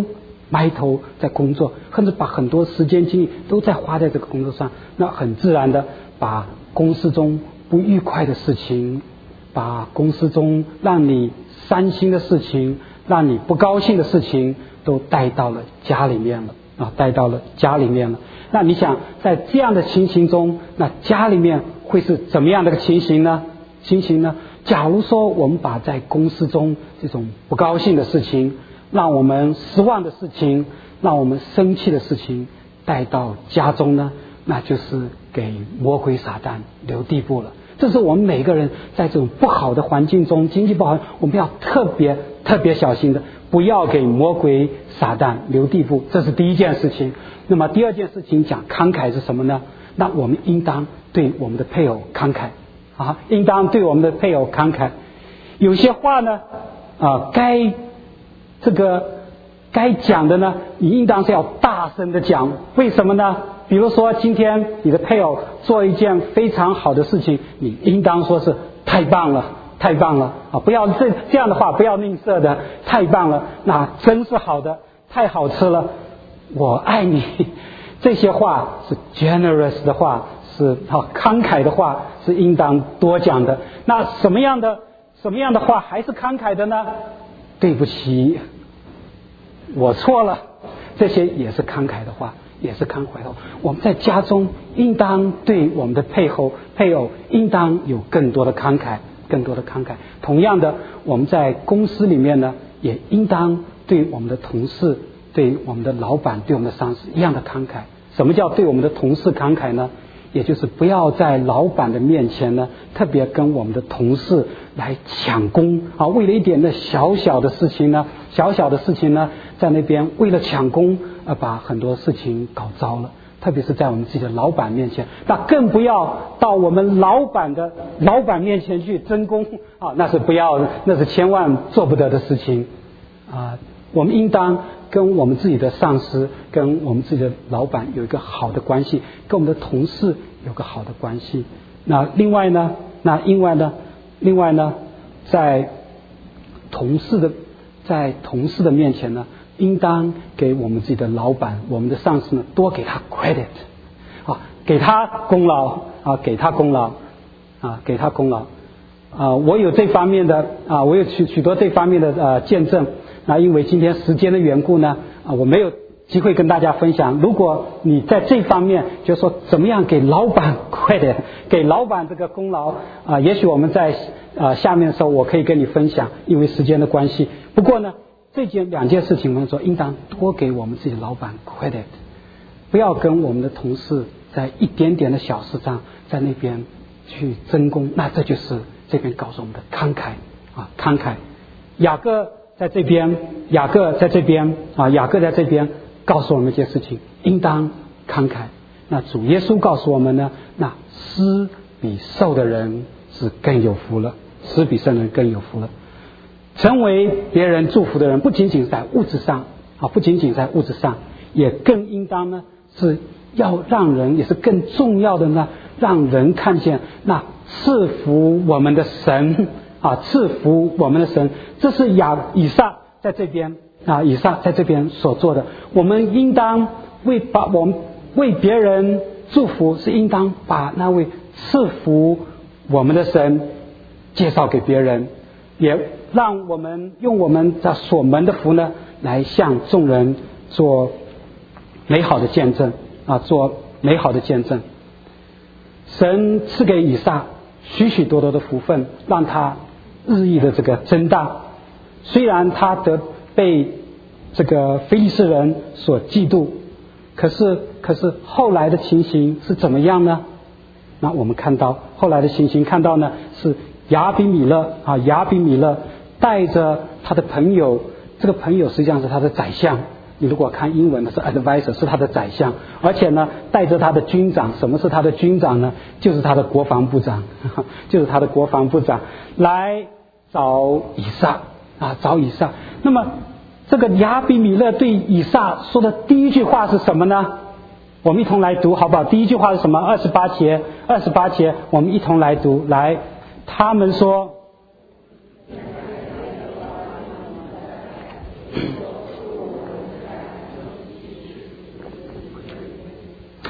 S1: 埋头在工作，甚至把很多时间精力都在花在这个工作上，那很自然的把公司中不愉快的事情，把公司中让你伤心的事情，让你不高兴的事情都带到了家里面了啊，带到了家里面了。那你想在这样的情形中，那家里面会是怎么样的个情形呢？情形呢？假如说我们把在公司中这种不高兴的事情，让我们失望的事情，让我们生气的事情带到家中呢，那就是给魔鬼撒旦留地步了。这是我们每个人在这种不好的环境中，经济不好，我们要特别特别小心的，不要给魔鬼撒旦留地步，这是第一件事情。那么第二件事情讲慷慨是什么呢？那我们应当对我们的配偶慷慨啊，应当对我们的配偶慷慨。有些话呢啊，该这个该讲的呢，你应当是要大声的讲。为什么呢？比如说今天你的配偶做一件非常好的事情，你应当说是太棒了，太棒了啊！不要这这样的话，不要吝啬的，太棒了，那真是好的，太好吃了，我爱你。这些话是 generous 的话，是好慷慨的话，是应当多讲的。那什么样的什么样的话还是慷慨的呢？对不起，我错了，这些也是慷慨的话，也是慷慨的话。我们在家中应当对我们的配偶配偶应当有更多的慷慨，更多的慷慨。同样的，我们在公司里面呢，也应当对我们的同事、对我们的老板、对我们的上司一样的慷慨。什么叫对我们的同事慷慨呢？也就是不要在老板的面前呢，特别跟我们的同事来抢功啊，为了一点的小小的事情呢，小小的事情呢，在那边为了抢功而把很多事情搞糟了。特别是在我们自己的老板面前，那更不要到我们老板的老板面前去争功啊，那是不要，那是千万做不得的事情啊。我们应当跟我们自己的上司，跟我们自己的老板有一个好的关系，跟我们的同事有个好的关系。那另外呢，那另外呢，另外呢，在同事的在同事的面前呢，应当给我们自己的老板、我们的上司呢，多给他 credit 啊，给他功劳啊，给他功劳啊，给他功劳啊。我有这方面的啊，我有许许多这方面的呃见证。那因为今天时间的缘故呢，啊，我没有机会跟大家分享。如果你在这方面，就是说怎么样给老板 credit， 给老板这个功劳啊，也许我们在啊下面的时候我可以跟你分享，因为时间的关系。不过呢，这件两件事情，我们说应当多给我们自己的老板 credit， 不要跟我们的同事在一点点的小事上在那边去争功。那这就是这边告诉我们的慷慨啊，慷慨。雅各在这边，雅各在这边啊，雅各在这边告诉我们一件事情，应当慷慨。那主耶稣告诉我们呢，那施比受的人是更有福了，施比受的人更有福了。成为别人祝福的人，不仅仅在物质上啊，不仅仅在物质上，也更应当呢是要让人，也是更重要的呢，让人看见那赐福我们的神啊，赐福我们的神。这是亚以撒在这边啊，以撒在这边所做的。我们应当为把我们为别人祝福，是应当把那位赐福我们的神介绍给别人，也让我们用我们这所蒙的福呢，来向众人做美好的见证啊，做美好的见证。神赐给以撒许许多多的福分，让他日益的这个增大。虽然他得被这个非利士人所嫉妒，可是可是后来的情形是怎么样呢？那我们看到后来的情形，看到呢是亚比米勒啊，亚比米勒带着他的朋友，这个朋友实际上是他的宰相。你如果看英文的是 advisor， 是他的宰相，而且呢带着他的军长。什么是他的军长呢？就是他的国防部长，就是他的国防部长来找以撒啊，找以撒。那么这个亚比米勒对以撒说的第一句话是什么呢？我们一同来读好不好？第一句话是什么？二十八节，二十八节，我们一同来读。来，他们说，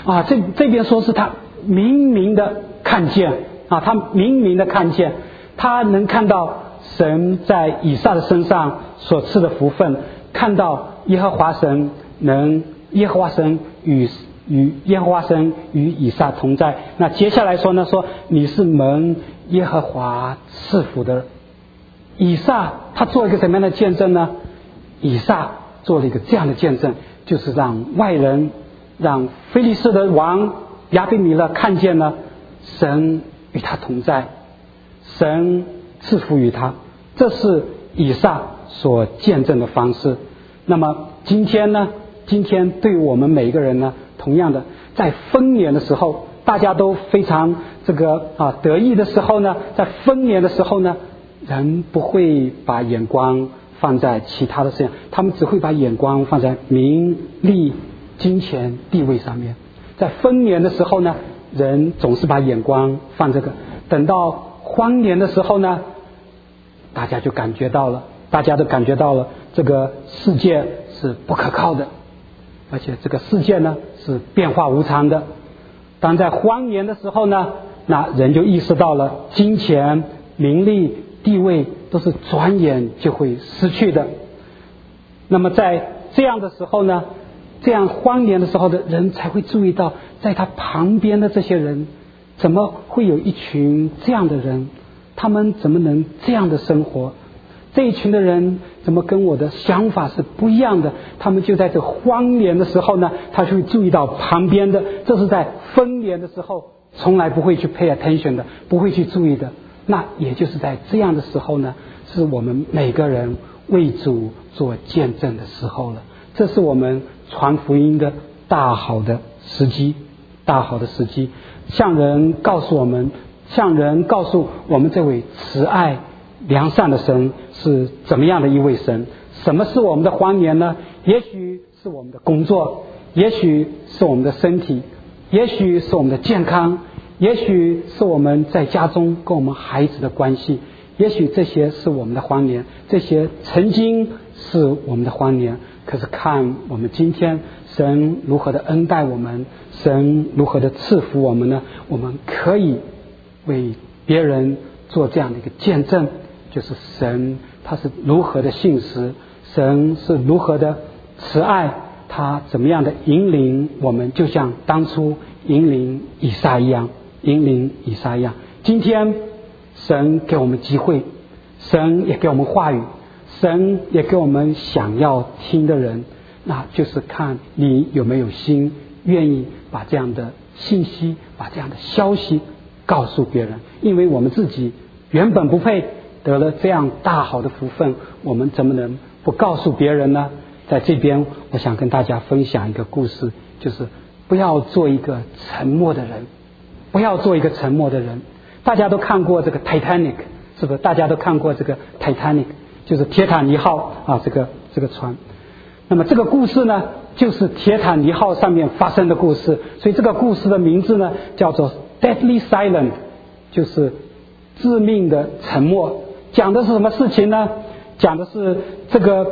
S1: 啊，这这边说是他明明的看见啊，他明明的看见，他能看到神在以撒的身上所赐的福分，看到耶和华神能耶和华神与与耶和华神与以撒同在。那接下来说呢，说你是蒙耶和华赐福的。以撒他做一个什么样的见证呢？以撒做了一个这样的见证，就是让外人，让非利士的王亚比米勒看见了神与他同在，神赐福于他，这是以撒所见证的方式。那么今天呢，今天对于我们每一个人呢，同样的，在丰年的时候，大家都非常这个啊得意的时候呢，在丰年的时候呢，人不会把眼光放在其他的事情，他们只会把眼光放在名利、金钱、地位上面。在丰年的时候呢，人总是把眼光放这个，等到荒年的时候呢，大家就感觉到了，大家都感觉到了这个世界是不可靠的，而且这个世界呢是变化无常的。当在荒年的时候呢，那人就意识到了金钱、名利、地位都是转眼就会失去的。那么在这样的时候呢，这样荒年的时候的人才会注意到，在他旁边的这些人，怎么会有一群这样的人？他们怎么能这样的生活？这一群的人怎么跟我的想法是不一样的？他们就在这荒年的时候呢，他就会注意到旁边的，这是在丰年的时候从来不会去 pay attention 的，不会去注意的。那也就是在这样的时候呢，是我们每个人为主做见证的时候了。这是我们传福音的大好的时机，大好的时机，向人告诉我们，向人告诉我们这位慈爱良善的神是怎么样的一位神。什么是我们的荒年呢？也许是我们的工作，也许是我们的身体，也许是我们的健康，也许是我们在家中跟我们孩子的关系，也许这些是我们的荒年，这些曾经是我们的荒年。可是看我们今天神如何的恩待我们，神如何的赐福我们呢？我们可以为别人做这样的一个见证，就是神他是如何的信实，神是如何的慈爱，他怎么样的引领我们，就像当初引领以撒一样，引领以撒一样。今天神给我们机会，神也给我们话语，神也给我们想要听的人，那就是看你有没有心愿意把这样的信息，把这样的消息告诉别人。因为我们自己原本不配，得了这样大好的福分，我们怎么能不告诉别人呢？在这边我想跟大家分享一个故事，就是不要做一个沉默的人，不要做一个沉默的人。大家都看过这个 Titanic， 是不是？大家都看过这个 Titanic， 就是铁塔尼号啊，这个这个船。那么这个故事呢，就是铁塔尼号上面发生的故事，所以这个故事的名字呢叫做 Deadly Silent， 就是致命的沉默。讲的是什么事情呢？讲的是这个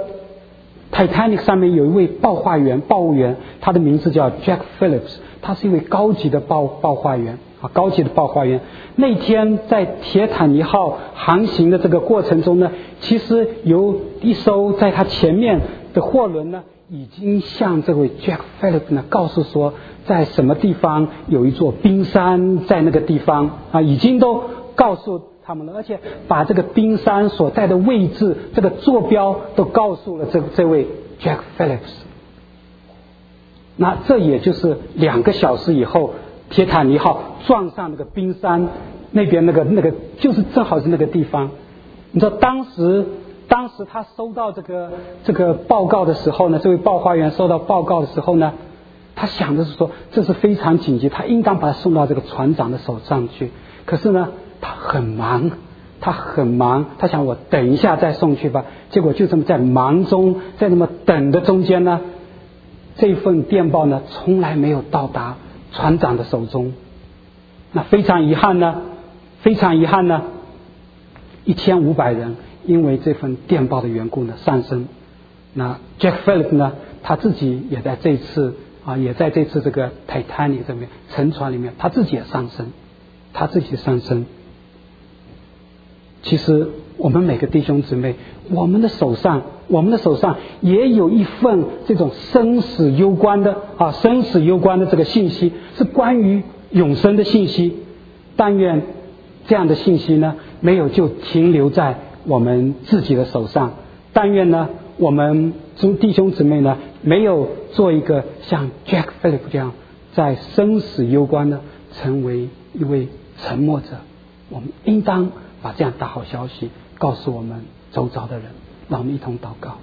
S1: Titanic 上面有一位报话员，报务员，他的名字叫 Jack Phillips， 他是一位高级的报报话员啊，高级的报话员。那天在铁塔尼号航行的这个过程中呢，其实有一艘在他前面的货轮呢，已经向这位 Jack Phillips 呢告诉说，在什么地方有一座冰山，在那个地方啊，已经都告诉他们了，而且把这个冰山所在的位置，这个坐标都告诉了这这位 Jack Phillips。那这也就是两个小时以后，铁塔尼号撞上那个冰山那边那个那个，就是正好是那个地方。你知道当时当时他收到这个这个报告的时候呢，这位报话员收到报告的时候呢，他想的是说这是非常紧急，他应当把它送到这个船长的手上去。可是呢，他很忙，他很忙，他想我等一下再送去吧。结果就这么在忙中，在那么等的中间呢，这份电报呢从来没有到达船长的手中。那非常遗憾呢，非常遗憾呢，一千五百人因为这份电报的缘故呢丧生。那 Jack Phillips 呢，他自己也在这次啊，也在这次这个 Titanic 这边沉船里面，他自己也上升，他自己上升。其实我们每个弟兄姊妹，我们的手上，我们的手上也有一份这种生死攸关的啊，生死攸关的这个信息，是关于永生的信息。但愿这样的信息呢，没有就停留在我们自己的手上。但愿呢，我们弟兄姊妹呢，没有做一个像 Jack Phillip 这样，在生死攸关的成为一位沉默者。我们应当把这样大好消息告诉我们周遭的人。让我们一同祷告。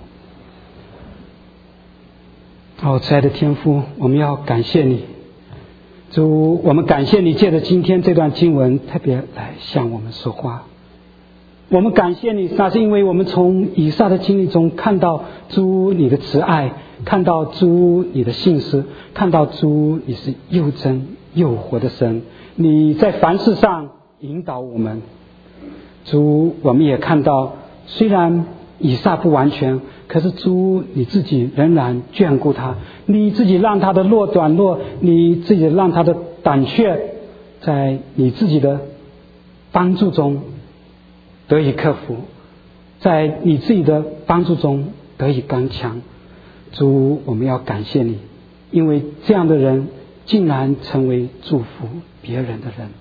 S1: 好，亲爱的天父，我们要感谢你，主，我们感谢你借着今天这段经文特别来向我们说话。我们感谢你，那是因为我们从以撒的经历中看到主你的慈爱，看到主你的信实，看到主你是又真又活的神，你在凡事上引导我们。主，我们也看到虽然以撒不完全，可是主你自己仍然眷顾他，你自己让他的弱短弱，你自己让他的胆怯，在你自己的帮助中得以克服，在你自己的帮助中得以刚强。主，我们要感谢你，因为这样的人竟然成为祝福别人的人。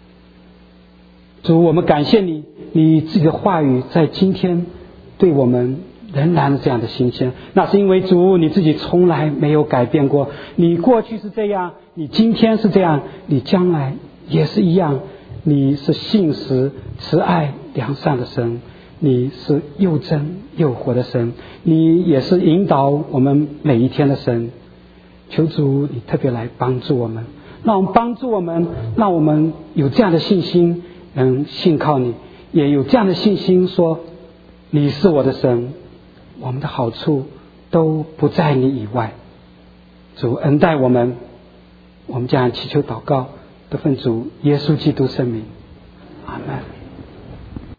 S1: 主，我们感谢你，你自己的话语在今天对我们仍然这样的新鲜，那是因为主你自己从来没有改变过，你过去是这样，你今天是这样，你将来也是一样。你是信实、慈爱、良善的神，你是又真又活的神，你也是引导我们每一天的神。求主你特别来帮助我们，让我们帮助我们，让我们有这样的信心，能信靠你，也有这样的信心说你是我的神，我们的好处都不在你以外。主恩待我们，我们将祈求祷告，得奉主耶稣基督圣名，阿们。